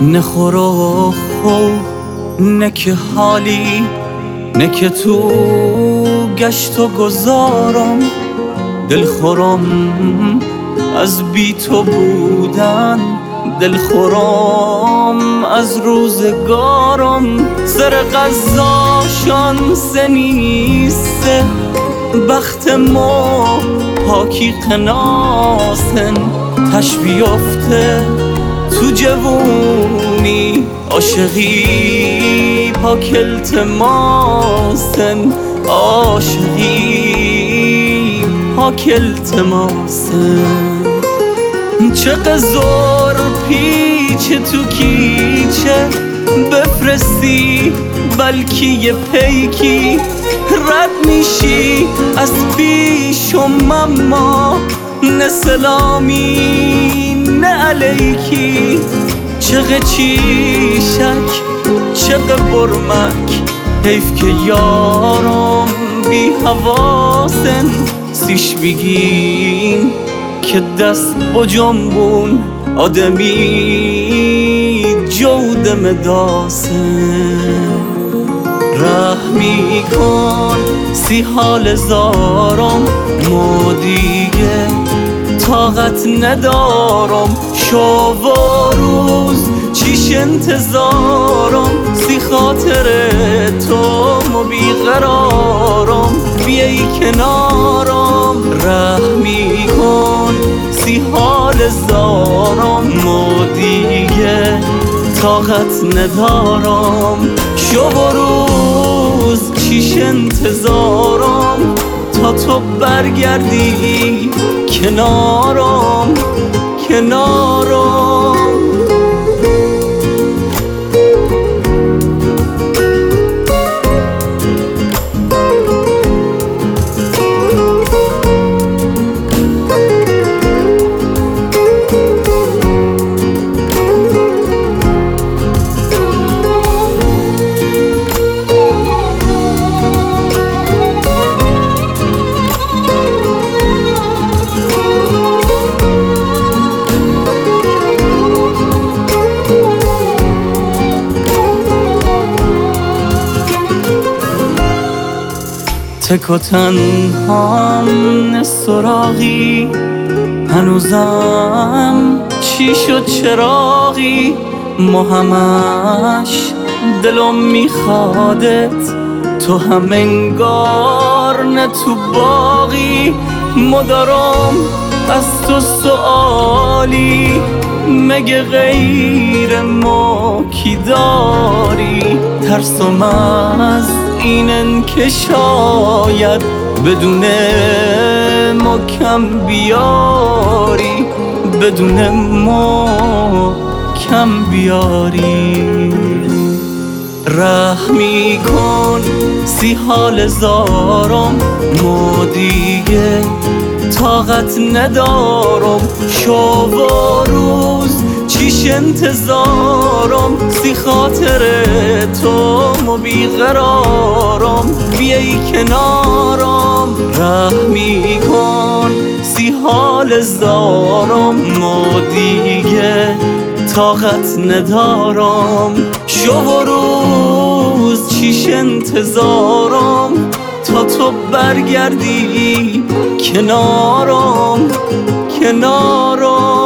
نه خورو خو نه که حالی نه که تو گشت و گذارم دل خورم از بی تو بودن، دل خورم از روزگارم. سر قضا شانسه نیسته بخت ما پاکی قناسن، تش بیافته تو جوونی عاشقی پاک التماسن، عاشقی پاک التماسن. چه قزار پیچ تو کیچه بفرستی بلکی یه پیکی رد میشی از پیشم، اما نه سلامی نه علیکی. چقه چیشک چقه برمک حیف که یارم بی حواسن، سیش بگین که دست با جنبون آدمی جودم داسن. رحمی کن سی حال زارم ما دیگه طاقت ندارم، شب و روز چیش انتظارم، سی خاطر تو ما بیقرارم بیایی کنارم. رحمی کن سی حال زارم ما دیگه طاقت ندارم، شب و روز چیش انتظارم تا تو برگردی کنارم کنارم. تک و تنهام نه سراغی، هنوزم چی شد چراغی، ما همش دلم میخوادت، تو هم انگار نه تو باغی. مدارم از تو سوالی مگه غیر ما کی داری، ترسم از اینن که شاید بدون ما کم بیاری، بدون ما کم بیاری. رحمی کن سی حال زارم ما دیگه طاقت ندارم، شب و روز چیش انتظارم، سی خاطر تو ما بیقرارم بیایی کنارم. رحمی کن سی حال زارم ما دیگه طاقت ندارم، شب و روز چیش انتظارم تا تو برگردی کنارم کنارم.